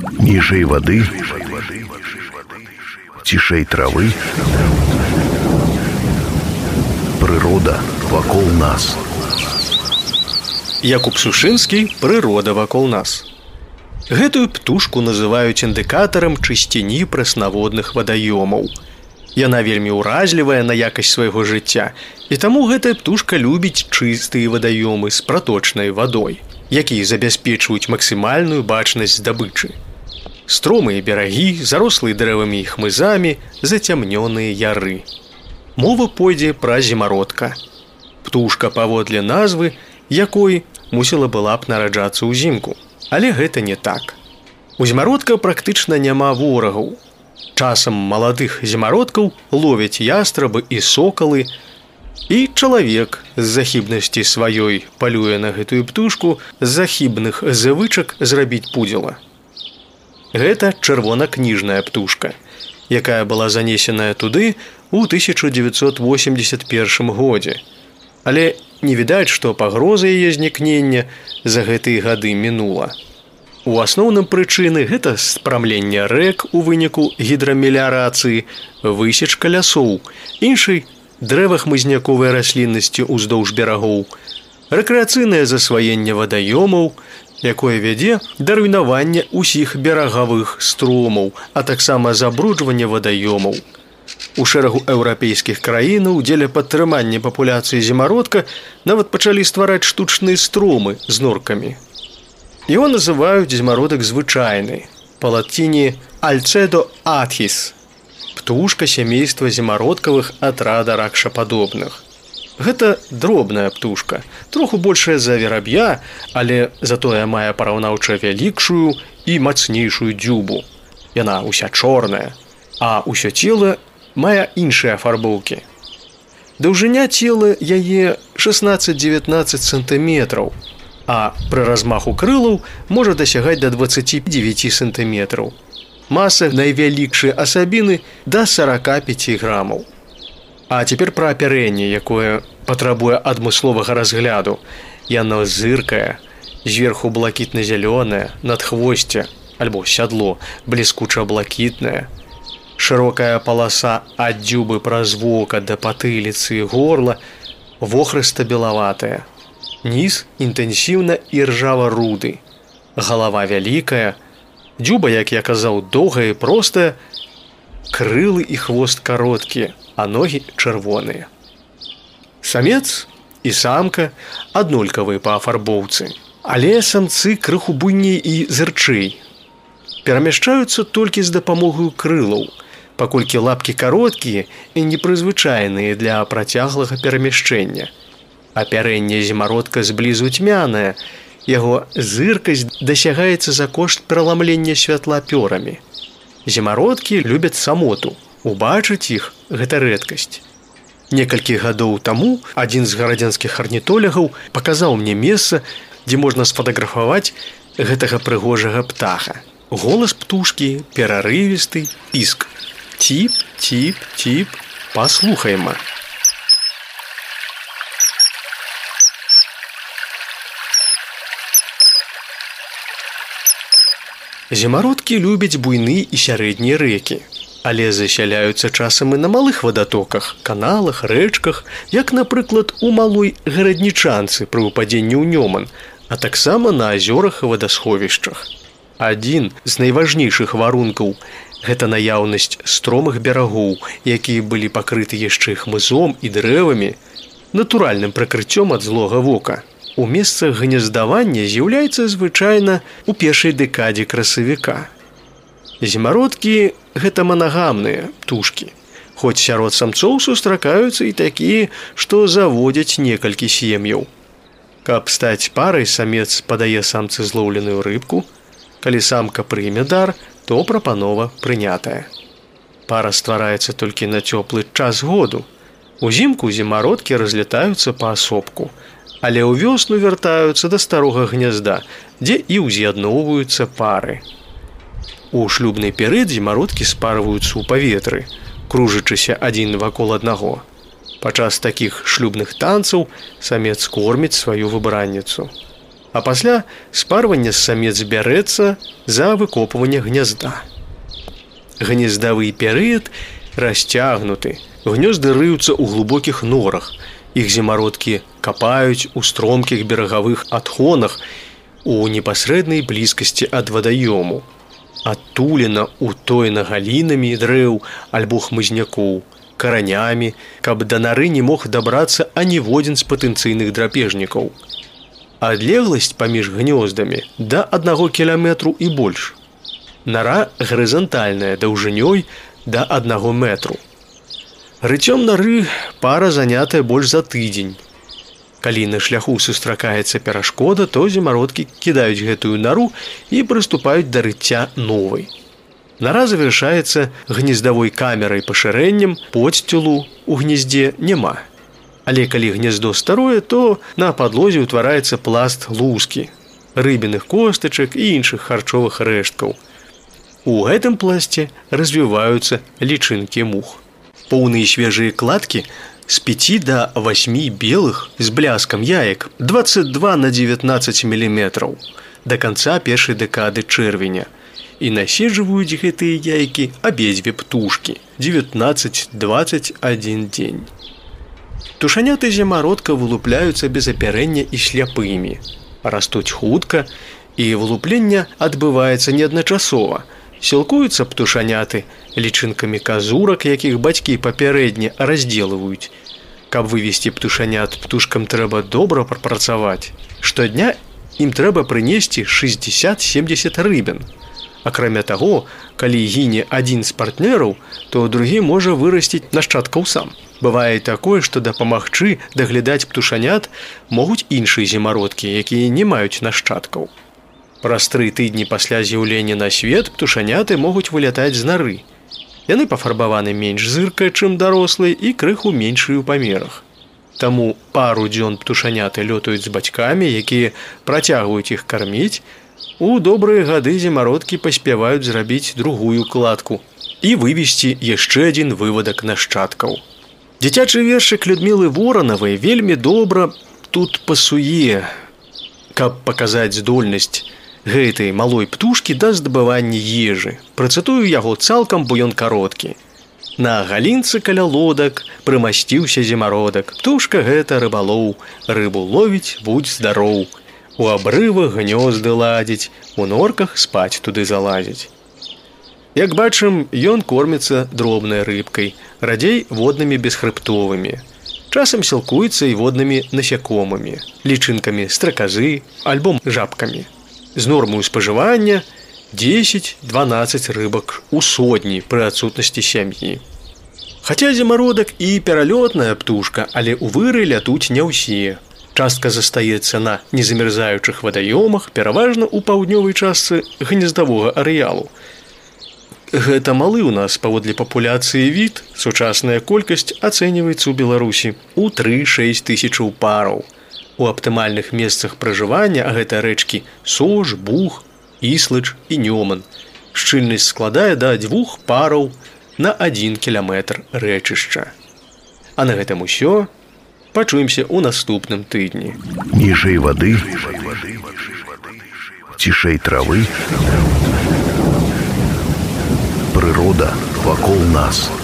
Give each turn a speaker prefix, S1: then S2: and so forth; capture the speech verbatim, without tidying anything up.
S1: Ніжэй вады, цішэй травы, прырода вакол нас.
S2: Якуб Сушынскі «Прырода вакол нас». Гэтую птушку называюць індыкатарам чысціні прэснаводных вадаёмаў. Яна вельмі ўразлівая на якасць свайго жыцця, і таму гэтая птушка любіць чыстыя вадаёмы з праточнай вадой, якія забяспечваюць максімальную бачнасць здабычы. Стромыя берагі, зарослыя дрэвамі і хмызамі, зацямнёныя яры. Мова пойдзе пра зімародка. Птушка паводле назвы, якой мусіла была б нараджацца ўзімку. Але гэта не так. У зімародка практычна няма ворагаў. Часам маладых зімародкаў ловяць ястрабы і сокалы, і чалавек з захібнасці сваёй палюе на гэтую птушку з захібных звычак зрабіць пудзела. Гэта чырвонакніжная птушка, якая была занесеная туды ў тысяча дзевяцьсот восемьдесят першым годзе. Але не відаць, што пагроза яе знікнення за гэтыя гады мінула. У асноўным прычыны гэта спрамленне рэк у выніку гідрамеліярацыі, высечка лясоў, іншай дрэвахмызняковай расліннасці ўздоўж берагоў, рэкрэацыйнае засваенне вадаёмаў, якое вядзе да руйнавання ўсіх берагавых стромаў, а таксама забруджвання вадаёмаў. У шэрагу еўрапейскіх краінаў дзеля падтрымання папуляцыі зімародка нават пачалі ствараць штучныя стромы з норкамі. Его называюць зімародак звычайны, па-латыні «альцедо атхіс» – птушка сямейства зімародкавых атрада ракшападобных. Гэта дробная птушка, троху большая за вераб'я, але затое мае параўнаўча вялікшую і мацнейшую дзюбу. Яна ўся чорная, а ўсё цела мае іншыя афарбоўкі. Даўжыня цела яе шаснаццаць-дзевятнаццаць сантыметраў, а пры размаху крылаў можа дасягаць да дваццаці дзевяці сантыметраў. Маса найвялікшай асабіны да сорока пяти грамаў. А цяпер пра апярэнне, якое патрабуе адмысловага разгляду. Яно зыркае, зверху блакітна-зялёнае, надхвосце, альбо сядло, бліскуча-блакітнае. Шырокая паласа ад дзюбы праз вока да патыліцы і горла вохрыста-белаватая. Низ інтэнсіўна і ржава-руды. Галава вялікая, дзюба, як я казаў, доўгая і простая, крылы і хвост кароткія, а ногі чырвоныя. Самец і самка аднолькавыя па афарбоўцы, але самцы крыху буйней і зырчэй. Перамяшчаюцца толькі з дапамогаю крылаў, паколькі лапкі кароткія і непрызвычайныя для працяглага перамяшчэння. Апярэнне зімародка зблізу цьмянае, яго зыркасць дасягаецца за кошт пераламлення святла пёрамі. Зімародкі любяць самоту, убачыць іх – гэта рэдкасць. Некалькі гадоў таму адзін з гарадзенскіх арнітолягаў паказаў мне месца, дзе можна сфотаграфаваць гэтага прыгожага птаха. Голас птушкі перарывісты, піск. Тіп, тіп, тіп, паслухайма. Зімародкі любяць буйны і сярэднія рэкі, але засяляюцца часам і на малых вадатоках, каналах, рэчках, як, напрыклад, у малой гараднічанцы пры ўпадзенні ў Нёман, а таксама на азёрах і вадасховішчах. Адзін з найважнейшых варункаў – гэта наяўнасць стромых берагоў, якія былі пакрыты яшчэ хмызом і дрэвамі, натуральным прыкрыццём ад злога вока. У месцах гнездавання з'яўляецца звычайна ў першай дэкадзе красавіка. Зімародкі – гэта манагамныя птушкі, хоць сярод самцоў сустракаюцца і такія, што заводзяць некалькі сем'яў. Каб стаць парай, самец падае самцы злоўленую рыбку. Калі самка прыме дар, то прапанова прынятая. Пара ствараецца толькі на цёплы час году. Узімку зімародкі разлятаюцца паасобку, але ў вёсну вяртаюцца да старога гнязда, дзе і ўз'ядноўваюцца пары. У шлюбны перыяд зімародкі спарваюцца ў паветры, кружачыся адзін вакол аднаго. Падчас такіх шлюбных танцаў самец корміць сваю выбранніцу. А пасля спарвання самец бярэцца за выкопванне гнязда. Гнездавы перыяд расцягнуты. Гнёзды рыюцца ў глубокіх норах. Іх зімародкі капаюць у стромкіх берагавых адхонах у непасрэднай блізкасці ад вадаёму. Адтулена утоена галінамі дрэў альбо хмызнякоў, каранямі, каб да нары не мог дабрацца аніводзін з патэнцыйных драпежнікаў. Адлегласць паміж гнёздамі да аднаго кіламетру і больш. Нара гарызантальная даўжынёй да аднаго метру. Рыццём нары пара занятая больш за тыдзень. Калі на шляху сустракаецца перашкода, то зімародкі кідаюць гэтую нару і прыступаюць да рыцця новай. Нара завяршаецца гнездавой камерай пашырэннем, подсцілу ў гнездзе няма. Але калі гнездо старое, то на падлозе ўтвараецца пласт лускі, рыбіных костачак і іншых харчовых рэшткаў. У гэтым пласце развіваюцца лічынкі мух. Поўныя свежыя кладкі з пяці да васьмі белых з бляскам яек дваццаць два на дзевятнаццаць міліметраў да канца першай дэкады чэрвеня. І наседжваюць гэтыя яйкі абедзве птушкі дзевятнаццаць-дваццаць адзін дзень. Птушаняты зімародка вылупляюцца без апярэння і сляпымі. Растуць хутка, і вылупленне адбываецца неадначасова. Сілкуюцца птушаняты лічынкамі казурак, якіх бацькі папярэдне раздзелваюць. Каб вывесці птушанят, птушкам трэба добра прапрацаваць. Штодня ім трэба прынесці шэсцьдзесят-сямдзесят рыбін. Акрамя таго, калі гіне адзін з партнёраў, то другі можа вырасціць нашчадкаў сам. Бывае такое, што дапамагчы даглядаць птушанят могуць іншыя зімародкі, якія не маюць нашчадкаў. Праз тры тыдні пасля з'яўлення на свет птушаняты могуць вылятаць з нары. Яны пафарбаваны менш зырка, чым дарослыя, і крыху меншыя ў памерах. Таму пару дзён птушаняты лётаюць з бацькамі, якія працягваюць іх карміць. У добрыя гады зімародкі паспяваюць зрабіць другую кладку і вывесці яшчэ адзін вывадак нашчадкаў. Дзіцячы вершык Людмілы Воранавай вельмі добра тут пасуе, каб паказаць здольнасць гэтай малой птушкі да здабывання ежы. Працытую яго цалкам, бо ён кароткі. На галінцы каля лодак прымасціўся зімародак. Птушка гэта рыбалоў, рыбу ловіць, будь здароў. У абрывах гнёзды ладзіць, у норках спаць туды залазіць. Як бачым, ён корміцца дробнай рыбкай, радзей воднымі бесхрыбтовымі. Часам сілкуецца і воднымі насякомымі, лічынкамі страказы, альбо жабкамі. З нормаю спажывання дзесяць-дванаццаць рыбак у сотні пры адсутнасці сям'і. Хаця зімародак і пералётная птушка, але ў выры лятуць не ўсе. Частка застаецца на незамярзаючых вадаёмах, пераважна ў паўднёвай частцы гнездавога арэалу. Гэта малы ў нас паводле папуляцыі від, сучасная колькасць ацэньваецца ў Беларусі ў тры-шэсць тысячаў параў. У аптымальных месцах пражывання, а гэта рэчкі Сож, Буг, Іслач і Нёман, шчыльнасць складае да дзвюх параў на адзін кіламетр рэчышча. А на гэтым усё. Пачуемся ў наступным тыдні.
S1: Ніжэй вады, цішэй травы, прырода вакол нас.